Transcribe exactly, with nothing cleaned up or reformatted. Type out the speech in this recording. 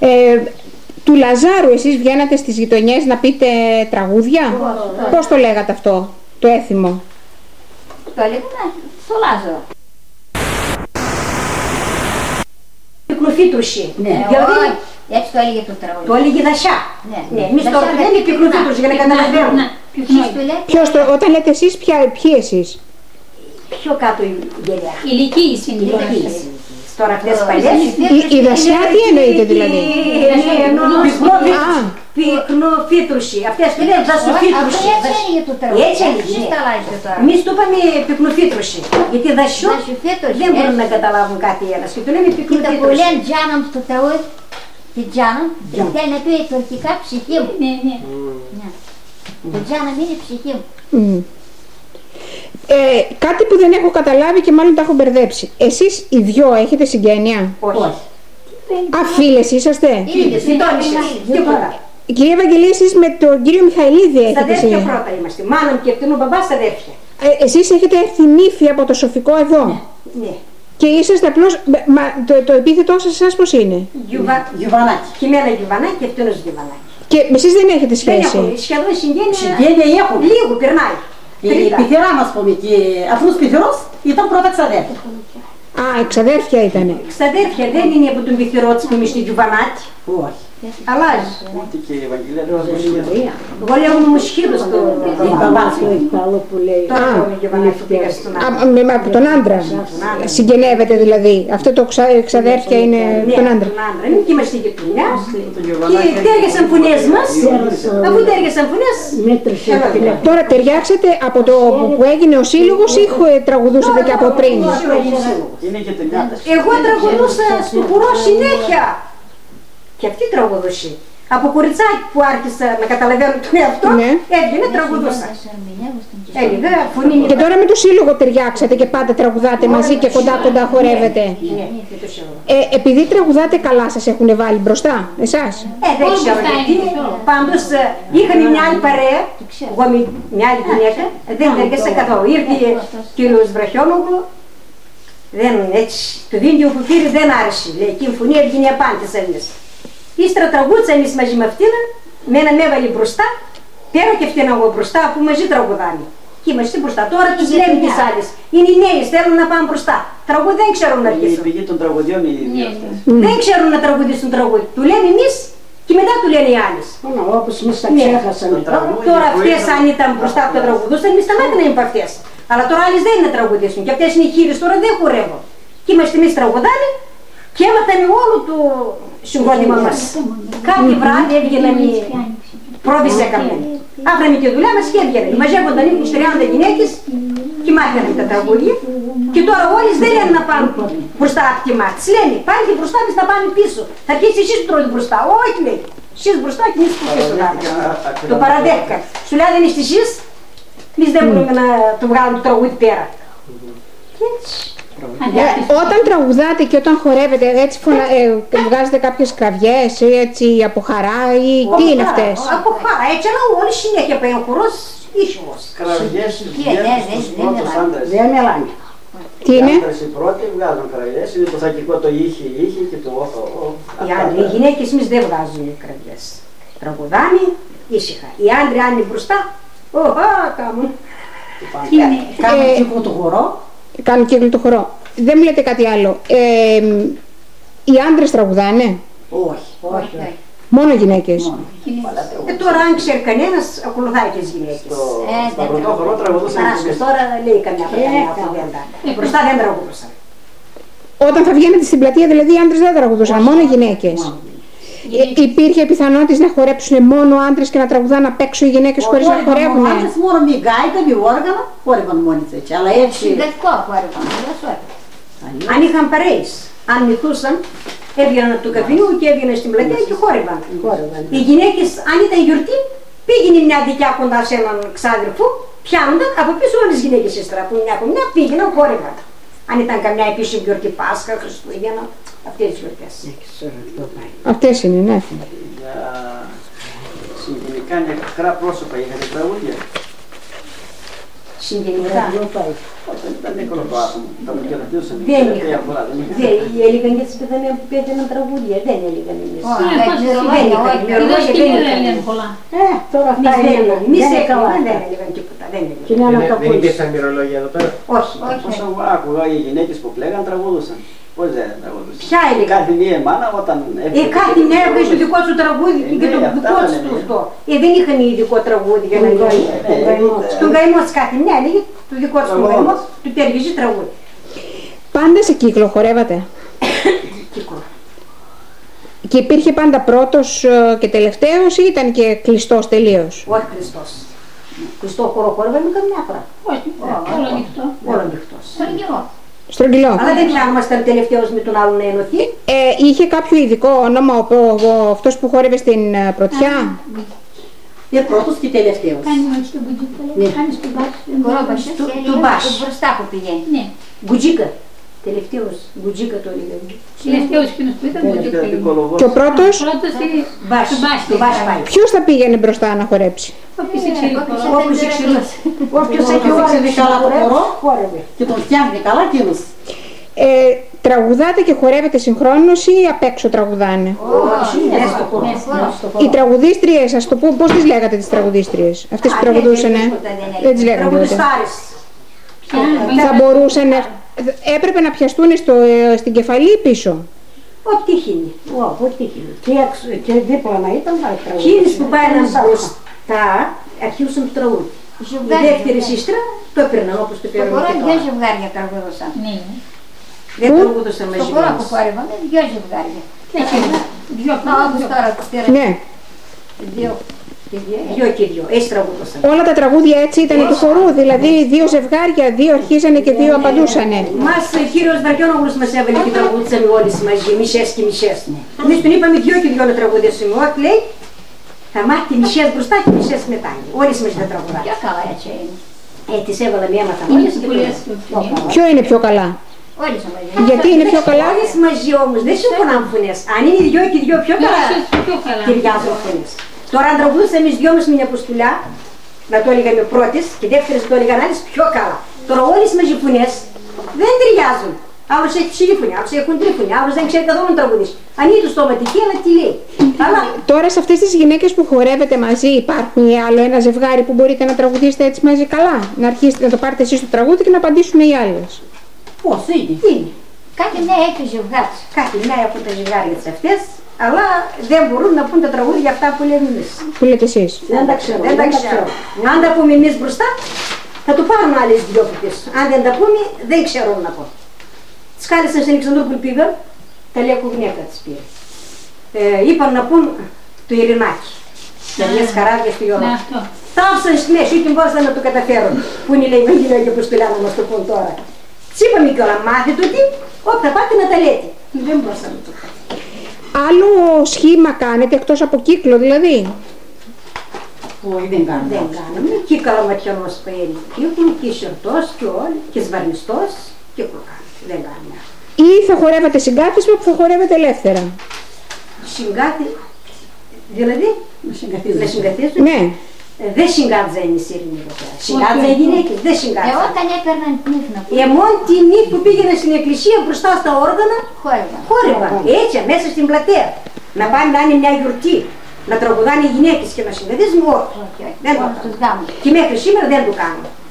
Ε, του Λαζάρου εσείς βγαίνατε στις γειτονιές να πείτε τραγούδια? Πώς το λέγατε αυτό, το έθιμο? Το έλεγα στο Λάζαρο. Πυκνοφύτρουσι. Ναι, έτσι το έλεγε το τραγούδι. Το έλεγε Δασιά. Ναι, εμείς τώρα λέμε πυκνοφύτρουσι για να καταλαβαίνουμε. Ποιος το, όταν λέτε εσείς, ποιοι εσείς? Πιο κάτω η γελιά. Ηλικίες είναι ηλικίες. Τώρα αυτές παλιές. Η Δασιά τι εννοείται δηλαδή? Πυκνοφύτρουσι. Αυτές που λένε δασοφύτρουσι. Έτσι έλεγε το τραγούδι. Έτσι έλεγε. Εμείς το είπαμε πυκνοφύτρουσι. Γιατί δασιό δεν μπορούν να καταλάβουν κάτι ένας. Και το λέμε πυκνοφύτρουσι. Κοίτα που λένε Τζάναμ στο τραγούδι. Τη Τζάναμ θέλει να πει τουρκικά ψυχή μου. Ναι, ναι. Το Τζάναμ είναι ψυχή μου. Ε, κάτι που δεν έχω καταλάβει και μάλλον τα έχω μπερδέψει. Εσείς οι δυο έχετε συγγένεια? Όχι. Α, φίλες είσαστε? Φίλες, τίποτα. Κυρία Ευαγγελία, εσείς με τον κύριο Μιχαηλίδη έχετε συγγένεια? Στα πρώτα είμαστε. Μάνα και αυτήν ο μπαμπάς αδέρφια. Ε, εσείς έχετε έρθει νύφη από το Σοφικό εδώ? Ναι. Ναι. Και είσαστε απλώς, μα, το, το επίθετό σας εσάς πώς είναι? Γιουβανάκι. Και εμένα Γιουβανάκι και αυτός Γιουβανάκι. Και εσείς δεν έχετε σχέση? Δεν έχουμε, σχεδόν συγγένεια. Συγγένεια έχουμε. Λίγο, περνάει. Η πεθερά μας πούμε, και αυτός πεθερός ήταν πρώτα ξαδέρφια. Α, εξαδέρφια ήτανε. Εξαδέρφια δεν είναι από τον πεθερό της που είμαι στη Γιουβανάτη. Όχι. Αλλάζει. Ούτε και η Ευαγγελία λέω μουσχίδος. Εγώ λέω μουσχίδος το άλλο που λέει. Τώρα είμαι Γιουβανάτη που πήγα στον άντρα. Από τον άντρα. Συγγενεύεται δηλαδή. Αυτό το εξαδέρφια είναι τον άντρα. Είναι και είμαστε γειτονιά. Και τέργεσαν φωνές μας. Αφού τέργεσαν φωνές. Τώρα ταιριάξατε από το που έγινε ο σύλλογος ή τραγουδούσατε και από πριν? Εγώ τραγουδούσα στο χορό συνέχεια. Και αυτή τραγουδούσε. Από κοριτσάκι που άρχισα να καταλαβαίνω τον εαυτό, ναι. Έβγαινε τραγουδούσα. Έλεγα, φωνή. Και τώρα με το σύλλογο ταιριάξατε και πάντα τραγουδάτε μαζί και κοντά κοντά χορεύετε. Ναι, και το σύλλογο. Ε, επειδή τραγουδάτε καλά σας έχουν βάλει μπροστά, εσάς? Ε, δεν ξέρω γιατί. Πάντως είχαμε μια άλλη παρέα, εγώ με μια άλλη γυναίκα, δεν έργασα καθόλου. Ήρθε ο κύριος Βραχιόνογλου, δεν έτσι, το δίντιο που πήρε δεν άρεσε. Λέει, και η φωνή έβγαινε απάντης εμείς. Ύστερα τραγούδησα εμείς μαζί με αυτήν, μένα με έβαλε μπροστά, πέρα και αυτήν εγώ μπροστά, που μαζί τραγουδάμε. Και είμαστε μπροστά. Τώρα τις λέμε τις άλλες. Είναι οι νέες, θέλουν να πάνε μπροστά. Τραγούδι δεν ξέρουν να αρχίσουν. Είναι η πηγή των τραγουδιών οι ίδιοι αυτές. Δεν ξέρουν να τραγουδήσουν τραγούδι. Του λέμε εμείς και μετά του λένε οι άλλες. Όπως εμείς τα ξέχασαμε. Τώρα αυτές αν ήταν μπροστά που τα τραγουδούσαν, εμείς σταμάτη να είμαι από αυτές. Αλλά τώρα άλλες δεν είναι να τραγουδήσουν. Και αυτές είναι οι χείρες, τώρα δεν χορεύουν. Και είμαστε εμείς τραγουδάμε. Και έμαθαμε όλο το συγκρότημα μας. Κάθε βράδυ έβγαιναμε πρόβες έκαμε. Άφραμε τη δουλειά μας και έβγαινε. Μαζεύονταν είκοσι τριάντα γυναίκες και μάθαμε τα τραγούδια. Και τώρα όλες δεν λένε να πάνε μπροστά από τη μάτια. Λένε πάνε μπροστά, εμείς θα πάμε πίσω. Θα αρχίσει εσείς που τρώτε μπροστά. Όχι λέει. Εσείς μπροστά και εμείς που πίσω. Το παραδέχτηκα. Σου λέει δεν είστε εσείς, εμείς δεν μπορούμε να το βγάλουμε το τραγούδι πέρα. Και έτσι. Ε, όταν τραγουδάτε και όταν χορεύετε, έτσι φωνα... ε, βγάζετε κάποιες κραυγές ή έτσι από χαρά ή τι είναι αυτές? Από χαρά, έτσι αλλά όλη συνέχεια πάει ο χορός ίσως. Κραυγές, τους πρώτους άντρες. Δεν μιλάνε. Τι είναι? Οι άντρες οι πρώτοι βγάζουν κραυγές, είναι το θακικό το ήχη, ήχη και το όχο. Οι γυναίκες εμείς δεν βγάζουν κραυγές. Τραγουδάμε ήσυχα. Οι άντρες αν είναι μπροστά, οχα, κάμουν. Κάνουν κύκλο το χορό. Κάνουν κύκλο το χορό. Δεν μου λέτε κάτι άλλο. Ε, οι άντρες τραγουδάνε? Όχι, όχι. Μόνο γυναίκες? Ε, τώρα αν ξέρει κανένας, ακολουθάει και τις γυναίκες. Στον πρώτο χορό τραγουδούσαν τις γυναίκες. Τώρα λέει καμιά κουβέντα. Μπροστά δεν τραγουδούσαν. Όταν θα βγαίνετε στην πλατεία δηλαδή οι άντρες δεν τραγουδούσαν, μόνο οι γυναίκες. Ε, υπήρχε πιθανότητα να χορέψουν μόνο άντρες και να τραγουδάνε απ' έξω οι γυναίκες χωρίς να χορεύουν? Άντρες μόνο με γάιτα, με όργανα, χόρευαν μόνοι τους έτσι. Αλλά έτσι... Αν είχαν παρέες, αν μυθούσαν, έβγαιναν από το καφενείο και έβγαιναν στην πλατεία και χόρευαν. Οι γυναίκες, αν ήταν γιορτή, πήγαινε μια δικιά κοντά σε έναν ξάδερφο, πιάνονταν από πίσω όλες τις γυναίκες ύστερα. Από μια κομμιά πήγαιναν, χόρευαν. Αν ήταν καμιά επίσημη γιορτή, Πάσχα, Χριστούγεννα, αυτές τις γιορτές. Αυτές είναι, ναι. Για συγγενικά νεκρά πρόσωπα είχατε τραγούδια? Συγγενικά. Όταν ήταν εύκολο το άτομο, τα προκειρατούσαν. Δεν είχα. Έλεγαν για τις πεθαμένες που πέθαναν τραγούδια, δεν έλεγαν εμείς. Ε, τώρα αυτά είναι. Εμείς δεν έλεγαν τίποτα. Δεν υπήρχαν μυρολόγια εδώ πέρα. Όχι. Όσο άκουγα οι γυναίκες που πλέγαν τραγούδουσαν. Πώς δεν τραγούδουσαν. Ποια έλεγαν. Κάθε μία μάνα όταν Ε, κάθε μια έβγαζε το δικό σου τραγούδι και το δικό του στουστό. Ε, δεν είχαν ειδικό τραγούδι για να λέει. Στον καημό της κάθε μια έλεγε το δικό του καημό, του ταιριάζει τραγούδι. Πάντα σε κύκλο χορεύατε. Κύκλο. Και υπήρχε πάντα πρώτος ε, και τελευταίος ή ήταν και κλειστός τελείως? Όχι κλειστός. Κλειστό χώρο χορεύαμε καμιά φορά. Όχι, όλο ανοιχτό. Όλο ανοιχτός. Στρογγυλό. Στρογγυλό. Αλλά δεν πιάνομασταν τελευταίος με τον άλλον να ενωθεί. Ε, είχε κάποιο ειδικό όνομα ο, ο, ο, αυτός που χόρευε στην ε, πρωτιά? Και πρώτος και τελευταίος. Κάνει μόνο στο μπουτζίκο, κάνει στο μπάσι. Κορόμπας, του- και του λίγο μπάσι. μπροστά που πηγαίνει. Ναι. Γκουτζίκα. Τελευταίος. Γκουτζίκα το λέγαμε. Τελευταίος κοινός που ήταν μπουτζίκο. Και ο πρώτος? Πρώτος Μπάσι. του μπάσι. Το μπάσι πάει. Ποιος θα πήγαινε μπροστά να χορέψει? Όποιος εξαιρεί Όποιος εξαιρούσε. Όποιος Όποιος έχει χόρευε καλά το χορό, χόρευε. και τον φτιάχνει καλά εκείνος. Ε, τραγουδάτε και χορεύετε συγχρόνως ή απ' έξω τραγουδάνε? Όχι, μέσα στο χώρο. Οι τραγουδίστριες, ας το πω, πώς τις λέγατε τις τραγουδίστριες? Αυτές που τραγουδούσαν, δεν τις λέγανε τότε. Τραγουδιστάρες. Θα μπορούσαν, έπρεπε να πιαστούν στο, ε, στην κεφαλή ή πίσω? Ό,τι τύχει. Ό,τι τύχει. Και έξω- Και δίπλα να ήταν, θα τραγουδούσε. Εκείνες που πάνε μπροστά αρχίσουν το τραγούδι. Η δεύτερη σύστρα το έπαιρναν όπως το Στο χώρο πήραν και δυο τώρα. ζευγάρια τραγουδούσαν. Ναι. Δεν τραγουδούσαν Στο μαζί χώρο που μας. χόρευαμε δυο ζευγάρια. Δυο να όπως τώρα που πήραν. Ναι. Δυο. Και δυο. Δυο και δυο. Έτσι τραγουδούσαν. Όλα τα τραγούδια έτσι ήταν του χορού, δηλαδή δύο ζευγάρια, δύο αρχίζανε και δύο απαντούσανε. Μας ο κύριος Βαριώνογλους μας έβαλε και τραγουδούσαμε όλες μαζί, μισές και μισές. Εμείς τον είπαμε δυο και δυο να τραγουδήσουμε. Όχι λέει, θα μάθει μισές μπροστά και μισές μετά. Όλες μαζί τα τραγουδάνε. Πιο καλά έτσι είναι. Ε, τις έβαλαμε, έμαθαμε Είναι όλες που και που λες τώρα. του κοινού. Ποιο είναι πιο καλά? Όλες μαζί. Γιατί είναι πιο καλά? Όλες μαζί όμως, δεν συμφωνάμε φωνές. Αν είναι δυο και δυο πιο καλά, Πιο καλά. ταιριάζουν φωνές. Τώρα αν τραγουδούσαμε εμείς δυο μας μια αποστουλιά, να το έλεγαμε πρώτης και δεύτερης το έλεγαν άλλες πιο καλά. Τώρα όλες μαζί φωνές δεν ταιριάζουν. Άλλος έχει ψηλή φωνή, άλλος έχουν τρίφωνη, άλλος δεν ξέρει καθόλου να τραγουδήσει. Ανοίγει το στοματική, αλλά τι λέει. Αλλά Τώρα σε αυτές τις γυναίκες που χορεύετε μαζί υπάρχουν άλλο ένα ζευγάρι που μπορείτε να τραγουδήσετε έτσι μαζί καλά? Να αρχίσετε να το πάρετε εσείς το τραγούδι και να απαντήσουν οι άλλες. Πώς είναι. είναι. Κάτι ναι έχει ζευγάρι. Κάτι μια από τα ζευγάρια της αυτές, αλλά δεν μπορούν να πούν τα τραγούδια αυτά που λέμε εμείς. Που λέτε εσείς? Δεν τα ξέρω, δεν τα ξέρω. Αν τα πούμε εμείς μπροστά, θα το πάρουν άλλες δυο από πίσω. Αν δεν τα πούμε, δεν ξέρουν να πω. Τις κάλεσαν στην Αλεξανδρούπολη πήγαν, τα λέγω γυναίκα της πήρε. Ε, είπαν να πούν το Ειρηνάκι. Τα λες καράβια στο Ναι, Ιωάννη. αυτό. Τα άφησαν στη μέση, ούτε μπορούσαν να το καταφέρουν. Πού είναι λέει Ευαγγελία και Αποστολιά να μας το πούν τώρα. Τις είπαμε κιόλα, μάθετε ότι, όπου θα πάτε να τα λέτε. Δεν μπορούσαν να το κάνουν. Άλλο σχήμα κάνετε εκτός από κύκλο δηλαδή? Όχι, δεν κάνω. Δεν κάνουμε. Και καλαματιανός παίρνει κύκλο, και σιορτός, και όλοι, και σβαρνιστός, κύκλο κάνουμε. Δεν κάνουμε. Ή θα χορεύατε συγκάθισμα που θα χορεύετε ελεύθερα? Συγκάτη, δηλαδή, Να να συγκαθίζεσαι. συγκαθίζουν. Ναι. Ε, Δεν συγκάτζαν οι σύρνοι εδώ πέρα. Συγκάτζαν οι γυναίκες, δεν Ε, συγκάτζαν. όταν έπαιρναν πνίφνα που Ε, μόνη τη νύχτα που πήγαινε στην εκκλησία μπροστά στα όργανα, χόρευαν. χόρευαν. Έτσι, μέσα στην πλατεία. Να πάνε να είναι μια γιορτή. Να τραγουδάνε οι γυναίκες και να συγκαθίζουν, όχι. Όχι, όχι. Δεν το Μόνο κάνουν. στους γάμους. Και μέχρι σήμερα δεν το κάνουν.